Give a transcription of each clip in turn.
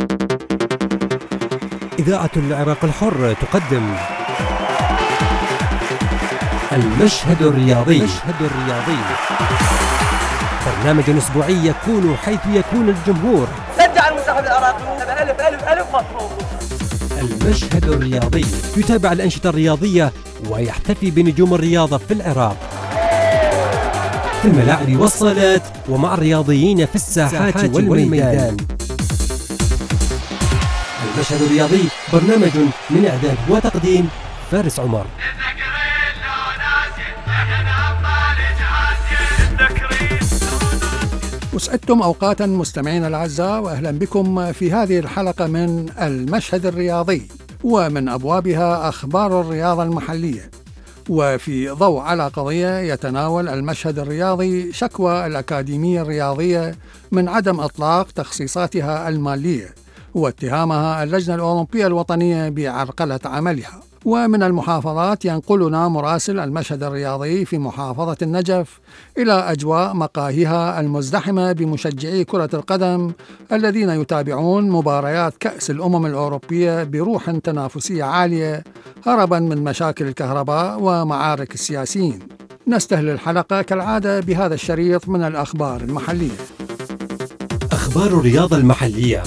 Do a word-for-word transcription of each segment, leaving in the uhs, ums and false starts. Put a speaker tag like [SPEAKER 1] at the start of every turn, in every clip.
[SPEAKER 1] إذاعة العراق الحر تقدم المشهد الرياضي. المشهد الرياضي برنامج أسبوعي يكون حيث يكون الجمهور.
[SPEAKER 2] شجع المنتخب العراقي ألف ألف ألف مبروك.
[SPEAKER 1] المشهد الرياضي يتابع الأنشطة الرياضية ويحتفي بنجوم الرياضة في العراق في الملاعب والصالات ومع الرياضيين في الساحات والميدان. المشهد الرياضي برنامج من إعداد وتقديم فارس عمر.
[SPEAKER 3] أسعدتم أوقاتا مستمعين الأعزاء، وأهلا بكم في هذه الحلقة من المشهد الرياضي، ومن أبوابها أخبار الرياضة المحلية. وفي ضوء على قضية يتناول المشهد الرياضي شكوى الأكاديمية الرياضية من عدم إطلاق تخصيصاتها المالية واتهامها اللجنة الأولمبية الوطنية بعرقلة عملها. ومن المحافظات ينقلنا مراسل المشهد الرياضي في محافظة النجف إلى أجواء مقاهيها المزدحمة بمشجعي كرة القدم الذين يتابعون مباريات كأس الأمم الأوروبية بروح تنافسية عالية هربا من مشاكل الكهرباء ومعارك السياسيين. نستهل الحلقة كالعادة بهذا الشريط من الأخبار المحلية.
[SPEAKER 1] أخبار الرياضة المحلية.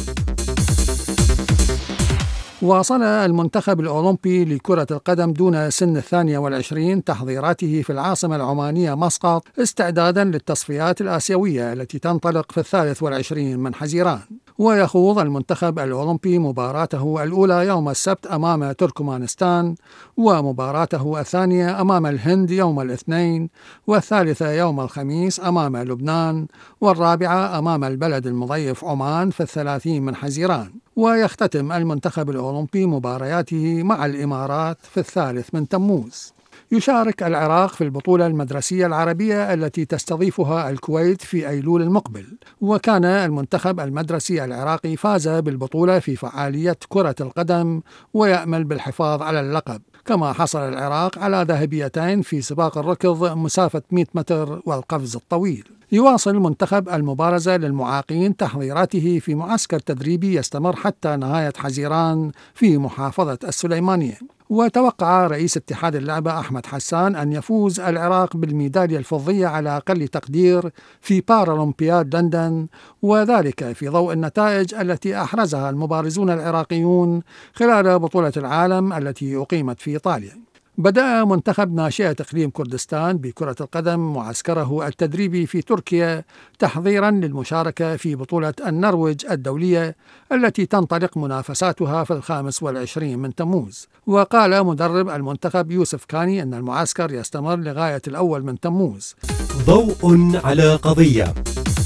[SPEAKER 3] واصل المنتخب الأولمبي لكرة القدم دون سن الثانية والعشرين تحضيراته في العاصمة العمانية مسقط استعدادا للتصفيات الآسيوية التي تنطلق في الثالث والعشرين من حزيران. ويخوض المنتخب الأولمبي مباراته الأولى يوم السبت أمام تركمانستان، ومباراته الثانية أمام الهند يوم الاثنين، والثالثة يوم الخميس أمام لبنان، والرابعة أمام البلد المضيف عمان في الثلاثين من حزيران. ويختتم المنتخب الأولمبي مبارياته مع الإمارات في الثالث من تموز. يشارك العراق في البطولة المدرسية العربية التي تستضيفها الكويت في أيلول المقبل. وكان المنتخب المدرسي العراقي فاز بالبطولة في فعالية كرة القدم ويأمل بالحفاظ على اللقب، كما حصل العراق على ذهبيتين في سباق الركض مسافة مئة متر والقفز الطويل. يواصل منتخب المبارزة للمعاقين تحضيراته في معسكر تدريبي يستمر حتى نهاية حزيران في محافظة السليمانية. وتوقع رئيس اتحاد اللعبة أحمد حسان أن يفوز العراق بالميدالية الفضية على أقل تقدير في بارالمبياد لندن، وذلك في ضوء النتائج التي أحرزها المبارزون العراقيون خلال بطولة العالم التي أقيمت في إيطاليا. بدأ منتخب ناشئة إقليم كردستان بكرة القدم معسكره التدريبي في تركيا تحضيرا للمشاركة في بطولة النرويج الدولية التي تنطلق منافساتها في الخامس والعشرين من تموز. وقال مدرب المنتخب يوسف كاني أن المعسكر يستمر لغاية الأول من تموز.
[SPEAKER 1] ضوء على قضية.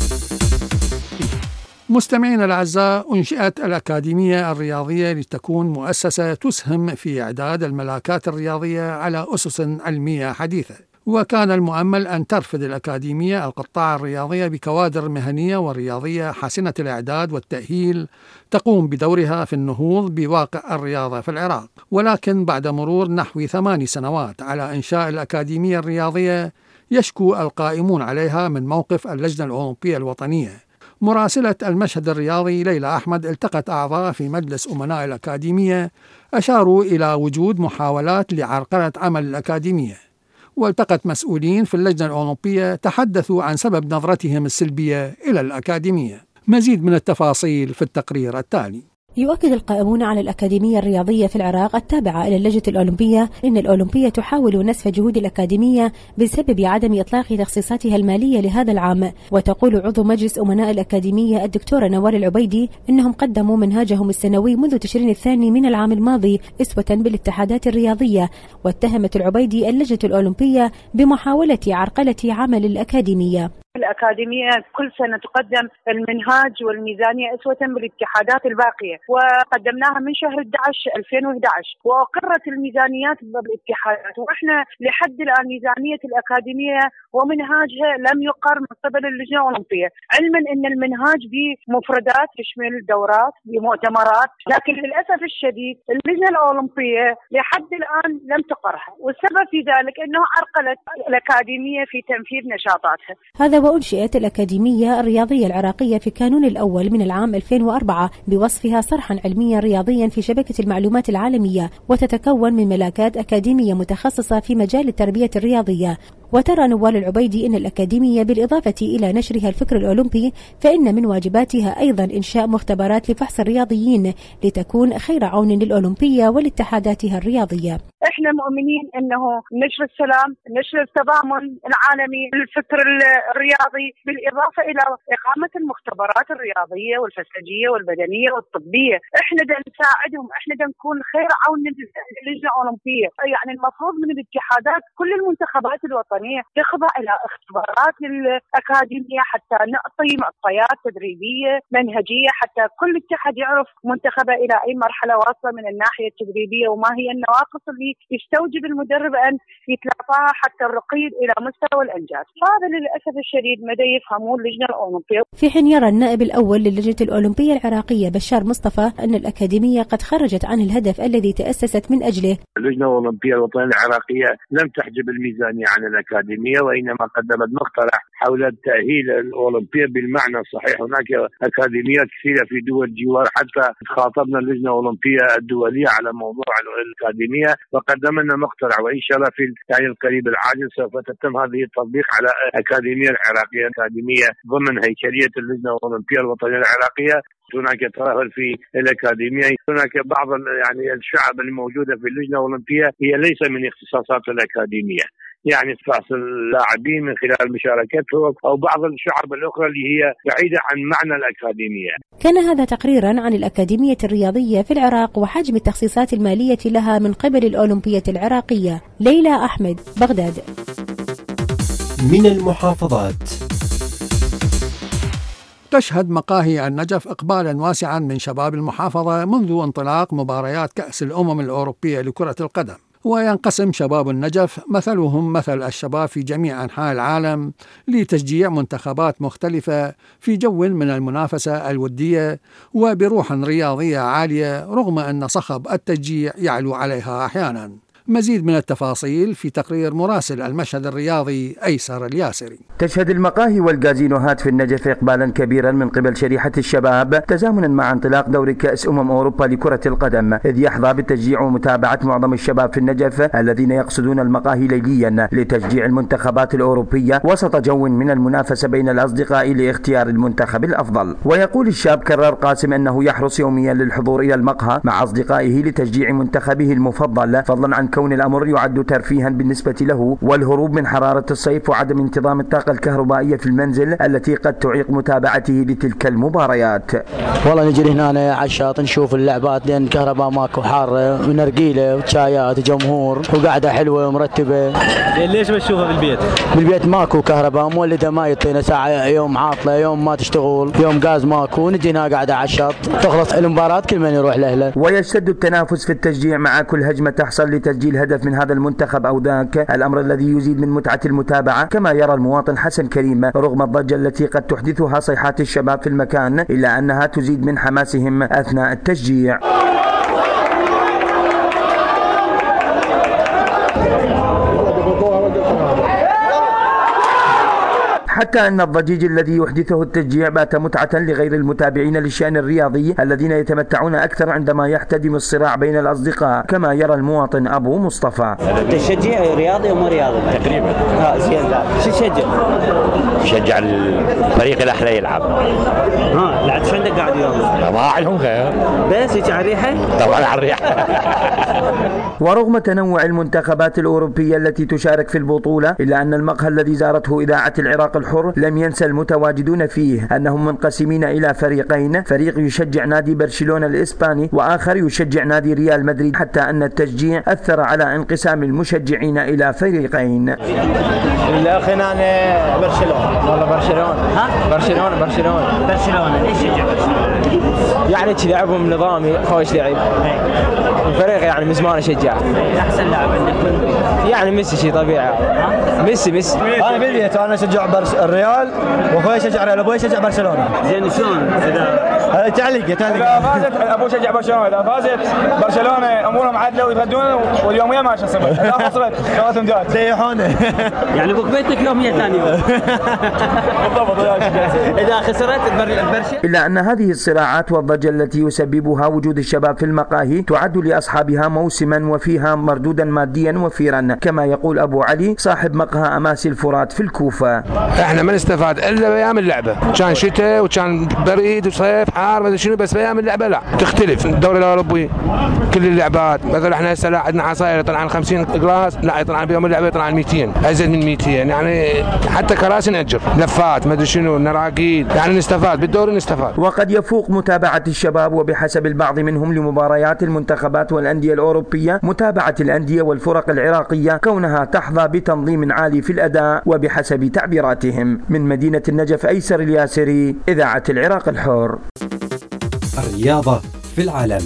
[SPEAKER 3] مستمعين الأعزاء، أنشئت الأكاديمية الرياضية لتكون مؤسسة تسهم في إعداد الملاكات الرياضية على أسس علمية حديثة. وكان المؤمل أن ترفد الأكاديمية القطاع الرياضية بكوادر مهنية ورياضية حسنة الإعداد والتأهيل تقوم بدورها في النهوض بواقع الرياضة في العراق. ولكن بعد مرور نحو ثماني سنوات على إنشاء الأكاديمية الرياضية يشكو القائمون عليها من موقف اللجنة الأولمبية الوطنية. مراسلة المشهد الرياضي ليلى أحمد التقت أعضاء في مجلس أمناء الأكاديمية أشاروا إلى وجود محاولات لعرقلة عمل الأكاديمية. والتقت مسؤولين في اللجنة الأولمبية تحدثوا عن سبب نظرتهم السلبية إلى الأكاديمية. مزيد من التفاصيل في التقرير التالي.
[SPEAKER 4] يؤكد القائمون على الأكاديمية الرياضية في العراق التابعة إلى اللجنة الأولمبية أن الأولمبية تحاول نسف جهود الأكاديمية بسبب عدم إطلاق تخصيصاتها المالية لهذا العام. وتقول عضو مجلس أمناء الأكاديمية الدكتورة نوال العبيدي أنهم قدموا منهاجهم السنوي منذ تشرين الثاني من العام الماضي أسوة بالاتحادات الرياضية. واتهمت العبيدي اللجنة الأولمبية بمحاولة عرقلة عمل الأكاديمية.
[SPEAKER 5] الأكاديمية كل سنة تقدم المنهاج والميزانية أسوة بالاتحادات الباقية، وقدمناها من شهر أحد عشر ألفين وأحد عشر، وأقرت الميزانيات بالاتحادات، وإحنا لحد الآن ميزانية الأكاديمية ومنهاجها لم يقر من قبل اللجنة الأولمبية، علما أن المنهاج بمفردات تشمل دورات بمؤتمرات، لكن للأسف الشديد اللجنة الأولمبية لحد الآن لم تقرها، والسبب في ذلك أنه عرقلت الأكاديمية في تنفيذ نشاطاتها.
[SPEAKER 4] هذا وأنشئت الأكاديمية الرياضية العراقية في كانون الأول من العام ألفين وأربعة بوصفها صرحا علميا رياضيا في شبكة المعلومات العالمية، وتتكون من ملاكات أكاديمية متخصصة في مجال التربية الرياضية. وترى نوال العبيدي أن الأكاديمية بالإضافة إلى نشرها الفكر الأولمبي فإن من واجباتها أيضا إنشاء مختبرات لفحص الرياضيين لتكون خير عون للأولمبية ولاتحاداتها الرياضية.
[SPEAKER 5] احنا مؤمنين انه نشر السلام، نشر التضامن العالمي، الفكر الرياضي، بالاضافه الى اقامه المختبرات الرياضيه والفسيولوجيه والبدنيه والطبيه. احنا بدنا نساعدهم، احنا بدنا نكون خير عون للجنه الاولمبيه. يعني المفروض من الاتحادات كل المنتخبات الوطنيه تخضع الى اختبارات للاكاديميه حتى نعطي معطيات تدريبيه منهجيه، حتى كل اتحاد يعرف منتخبه الى اي مرحله واصله من الناحيه التدريبيه وما هي النواقص اللي يستوجب المدرب أن يتلافاها حتى الرقي إلى مستوى الإنجاز. هذا للأسف الشديد ما يفهمون اللجنة الأولمبية.
[SPEAKER 4] في حين يرى النائب الأول للجنة الأولمبية العراقية بشار مصطفى أن الأكاديمية قد خرجت عن الهدف الذي تأسست من أجله.
[SPEAKER 6] اللجنة الأولمبية الوطنية العراقية لم تحجب الميزانية عن الأكاديمية، وإنما قدمت مقترح حول التأهيل الأولمبي بالمعنى الصحيح. هناك أكاديميات كثيرة في دول الجوار، حتى خاطبنا اللجنة الأولمبية الدولية على موضوع الأكاديمية وقدمنا مقترح، وإن شاء الله في يعني القريب العاجل سوف تتم هذه التطبيق على الأكاديمية العراقية، أكاديمية ضمن هيكلية اللجنة الأولمبية الوطنية العراقية. هناك ترهل في الأكاديمية، هناك بعض يعني الشعب الموجودة في اللجنة الأولمبية هي ليس من اختصاصات الأكاديمية، يعني فحص اللاعبين من خلال مشاركتهم أو بعض الشعب الأخرى اللي هي بعيدة عن معنى الأكاديمية.
[SPEAKER 4] كان هذا تقريرا عن الأكاديمية الرياضية في العراق وحجم التخصيصات المالية لها من قبل الأولمبية العراقية. ليلى أحمد، بغداد.
[SPEAKER 1] من المحافظات.
[SPEAKER 3] تشهد مقاهي النجف إقبالا واسعا من شباب المحافظة منذ انطلاق مباريات كأس الأمم الأوروبية لكرة القدم، وينقسم شباب النجف مثلهم مثل الشباب في جميع أنحاء العالم لتشجيع منتخبات مختلفة في جو من المنافسة الودية وبروح رياضية عالية، رغم أن صخب التشجيع يعلو عليها أحيانا. مزيد من التفاصيل في تقرير مراسل المشهد الرياضي أيسر الياسري.
[SPEAKER 7] تشهد المقاهي والجازينوهات في النجف إقبالا كبيرا من قبل شريحة الشباب تزامنا مع انطلاق دوري كأس أمم أوروبا لكرة القدم، إذ يحظى بالتشجيع ومتابعة معظم الشباب في النجف الذين يقصدون المقاهي ليليا لتشجيع المنتخبات الأوروبية وسط جو من المنافسة بين الأصدقاء لاختيار المنتخب الأفضل. ويقول الشاب كرار قاسم أنه يحرص يوميا للحضور إلى المقهى مع أصدقائه لتشجيع منتخبه المفضل، فضلا عن كون الأمر يعد ترفيها بالنسبة له والهروب من حرارة الصيف وعدم انتظام الطاقة الكهربائية في المنزل التي قد تعيق متابعته لتلك المباريات.
[SPEAKER 8] والله نجي هنا على الشاطئ نشوف اللعبات لأن الكهرباء ماكو، حارة ونرقيلة وشايات وجمهور وقاعدة حلوة ومرتبة.
[SPEAKER 9] ليش بتشوفها بالبيت؟
[SPEAKER 8] بالبيت ماكو كهرباء، مولدة ما يعطينا ساعة، يوم عاطلة، يوم ما تشتغل، يوم غاز ماكو، نجي هنا قاعدة على الشاط تخلص المباراة كل من يروح لأهله.
[SPEAKER 7] ويشتد التنافس في التشجيع مع كل هجمة تحصل لتسجيل هدف من هذا المنتخب أو ذاك، الأمر الذي يزيد من متعة المتابعة كما يرى المواطن حسن كريم، رغم الضجة التي قد تحدثها صيحات الشباب في المكان إلا أنها تزيد من حماسهم أثناء التشجيع. حتى أن الضجيج الذي يحدثه التشجيع بات متعة لغير المتابعين للشأن الرياضي الذين يتمتعون أكثر عندما يحتدم الصراع بين الأصدقاء، كما يرى المواطن أبو مصطفى.
[SPEAKER 10] تشجيع رياضي وما رياضي؟
[SPEAKER 9] تقريبا.
[SPEAKER 10] ها زين. شو تشجع؟
[SPEAKER 9] شجع الفريق الأحلى يلعب.
[SPEAKER 10] ها لعب شو عندك قاعد اليوم؟
[SPEAKER 9] ما عليهم خير.
[SPEAKER 10] بس هيك على الريحة؟
[SPEAKER 9] طبعا على الريحة.
[SPEAKER 7] ورغم تنوع المنتخبات الأوروبية التي تشارك في البطولة، إلا أن المقهى الذي زارته إذاعة العراق الحر لم ينسى المتواجدون فيه أنهم منقسمين إلى فريقين، فريق يشجع نادي برشلونة الإسباني وآخر يشجع نادي ريال مدريد، حتى أن التشجيع أثر على انقسام المشجعين إلى فريقين.
[SPEAKER 10] لا خلينا برشلونة.
[SPEAKER 9] والله برشلونة.
[SPEAKER 10] ها؟
[SPEAKER 9] برشلونة برشلونة
[SPEAKER 10] برشلونة. ليش شجع برشلونة؟ يعني لعبهم نظامي خوش لعب. الفريق يعني من زمان اشجع.
[SPEAKER 2] احسن لاعب عندك من؟
[SPEAKER 10] يعني ميسي شيء طبيعي. ميسي ميسي.
[SPEAKER 11] انا في البيت انا اشجع برش... الريال واخوي يشجع الريال ابوي يشجع برشلونه.
[SPEAKER 2] زين شلون اذا
[SPEAKER 11] تعليق تعليق
[SPEAKER 12] اذا فازت ابوي يشجع برشلونه، اذا فازت برشلونه امورهم عدله ويتغدون واليوميه ماشيه صفر، اذا خسرت ثلاث مدات
[SPEAKER 11] سيحونه.
[SPEAKER 2] يعني ابوك بيتك يوميه ثاني يوم. بالضبط. اذا خسرت برشلونه.
[SPEAKER 7] إلا أن هذه الصراعات والضجة التي يسببها وجود الشباب في المقاهي تعد لأصحابها موسما وفيها مردودا ماديا وفيرا، كما يقول أبو علي صاحب مقهى أماسي الفرات في الكوفة.
[SPEAKER 13] احنا ما نستفاد الا بايام اللعبه، كان شتاء وكان بريد وصيف حار ما شنو، بس بايام اللعبه لا تختلف. الدوري الاوروبي كل اللعبات مثلا احنا هسه لا عندنا عصاير يطلع عن خمسين جلاس، لا يطلع بيوم اللعبه يطلع عن مئتين، ازيد من مئتين، يعني حتى كراسي نأجر، لفات ما ادري شنو، نراقيل، يعني نستفاد بالدوري نستفاد.
[SPEAKER 7] وقد يفوق متابعة الشباب وبحسب البعض منهم لمباريات المنتخبات والأندية الأوروبية متابعة الأندية والفرق العراقية، كونها تحظى بتنظيم عالي في الأداء وبحسب تعبيراتهم. من مدينة النجف أيسر الياسري، إذاعة العراق الحر.
[SPEAKER 1] الرياضة في العالم.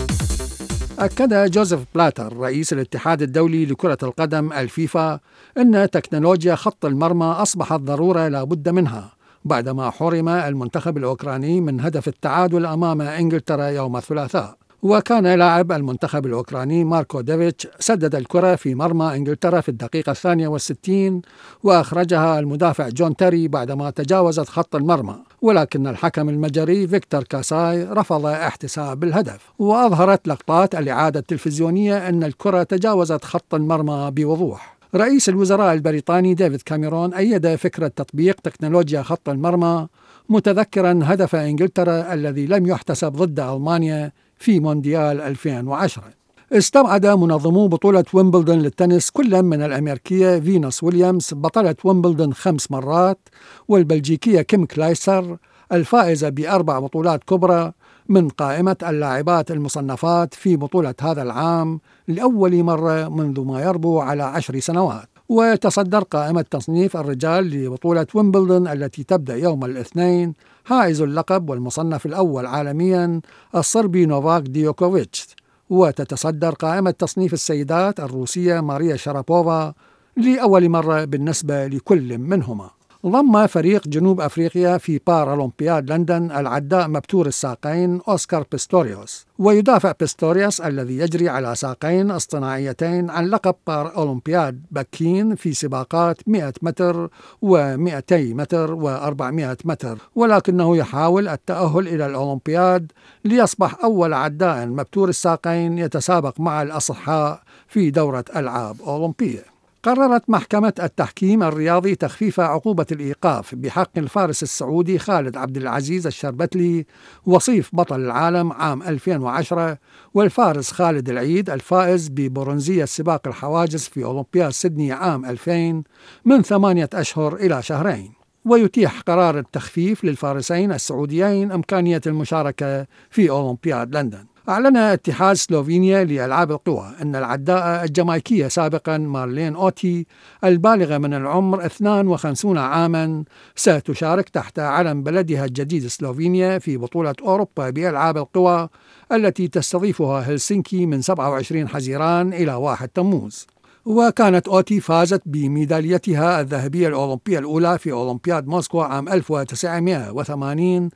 [SPEAKER 3] أكد جوزيف بلاتر رئيس الاتحاد الدولي لكرة القدم الفيفا أن تكنولوجيا خط المرمى أصبحت ضرورة لا بد منها بعدما حرم المنتخب الأوكراني من هدف التعادل أمام إنجلترا يوم الثلاثاء. وكان لاعب المنتخب الأوكراني ماركو ديفيتش سدد الكرة في مرمى إنجلترا في الدقيقة الثانية والستين وأخرجها المدافع جون تيري بعدما تجاوزت خط المرمى، ولكن الحكم المجري فيكتور كاساي رفض احتساب الهدف. وأظهرت لقطات الإعادة التلفزيونية أن الكرة تجاوزت خط المرمى بوضوح. رئيس الوزراء البريطاني ديفيد كاميرون أيد فكرة تطبيق تكنولوجيا خط المرمى، متذكرا هدف إنجلترا الذي لم يحتسب ضد ألمانيا في مونديال ألفين وعشرة. استبعد منظمو بطولة ويمبلدون للتنس كل من الأمريكية فينوس ويليامز بطلة ويمبلدون خمس مرات والبلجيكية كيم كلايسر الفائزة بأربع بطولات كبرى من قائمة اللاعبات المصنفات في بطولة هذا العام لأول مرة منذ ما يربو على عشر سنوات. ويتصدر قائمة تصنيف الرجال لبطولة ويمبلدون التي تبدأ يوم الاثنين حائز اللقب والمصنف الأول عالميا الصربي نوفاك ديوكوفيتش. وتتصدر قائمة تصنيف السيدات الروسية ماريا شارابوفا لأول مرة بالنسبة لكل منهما. ضم فريق جنوب أفريقيا في بارالمبياد لندن العداء مبتور الساقين أوسكار بيستوريوس، ويدافع بيستوريوس الذي يجري على ساقين اصطناعيتين عن لقب بارالمبياد بكين في سباقات مئة متر ومئتي متر وأربعمئة متر، ولكنه يحاول التأهل إلى الأولمبياد ليصبح أول عداء مبتور الساقين يتسابق مع الأصحاء في دورة ألعاب أولمبية. قررت محكمة التحكيم الرياضي تخفيف عقوبة الإيقاف بحق الفارس السعودي خالد عبد العزيز الشربتلي وصيف بطل العالم عام ألفين وعشرة والفارس خالد العيد الفائز ببرونزية سباق الحواجز في أولمبياد سيدني عام ألفين من ثمانية أشهر إلى شهرين. ويتيح قرار التخفيف للفارسين السعوديين إمكانية المشاركة في أولمبياد لندن. أعلن اتحاد سلوفينيا لألعاب القوى أن العداءة الجامايكية سابقا مارلين أوتي البالغة من العمر اثنين وخمسين عاما ستشارك تحت علم بلدها الجديد سلوفينيا في بطولة أوروبا بألعاب القوى التي تستضيفها هلسنكي من سبعة وعشرين حزيران إلى واحد تموز. وكانت أوتي فازت بميداليتها الذهبية الأولمبية الأولى في أولمبياد موسكو عام ألف وتسعمئة وثمانين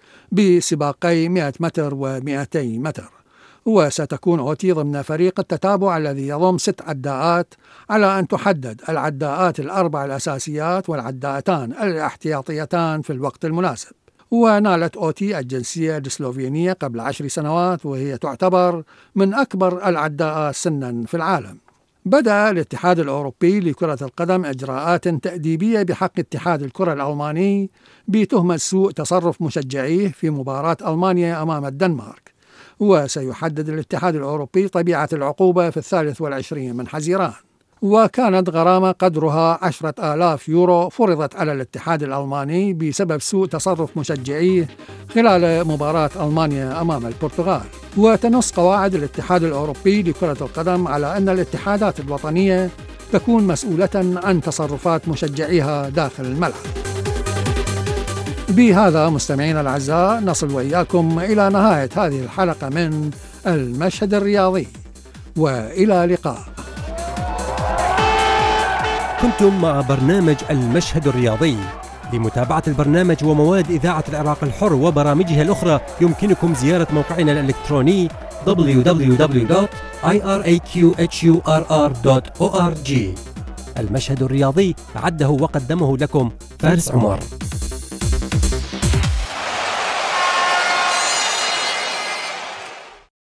[SPEAKER 3] بسباقي مئة متر ومئتي متر. وستكون أوتي ضمن فريق التتابع الذي يضم ست عداءات على أن تحدد العداءات الأربع الأساسيات والعداءتان الاحتياطيتان في الوقت المناسب. ونالت أوتي الجنسية السلوفينية قبل عشر سنوات وهي تعتبر من أكبر العداءات سنا في العالم. بدأ الاتحاد الأوروبي لكرة القدم إجراءات تأديبية بحق اتحاد الكرة الألماني بتهمة سوء تصرف مشجعيه في مباراة ألمانيا أمام الدنمارك. وسيحدد الاتحاد الأوروبي طبيعة العقوبة في الثالث والعشرين من حزيران. وكانت غرامة قدرها عشرة آلاف يورو فرضت على الاتحاد الألماني بسبب سوء تصرف مشجعيه خلال مباراة ألمانيا أمام البرتغال. وتنص قواعد الاتحاد الأوروبي لكرة القدم على أن الاتحادات الوطنية تكون مسؤولة عن تصرفات مشجعيها داخل الملعب. بهذا مستمعينا الأعزاء نصل وإياكم إلى نهاية هذه الحلقة من المشهد الرياضي، وإلى لقاء.
[SPEAKER 1] كنتم مع برنامج المشهد الرياضي. لمتابعة البرنامج ومواد إذاعة العراق الحر وبرامجها الأخرى يمكنكم زيارة موقعنا الإلكتروني دبليو دبليو دبليو دوت آي آر إيه كيو إتش يو آر آر دوت أو آر جي. المشهد الرياضي أعده وقدمه لكم فارس عمر.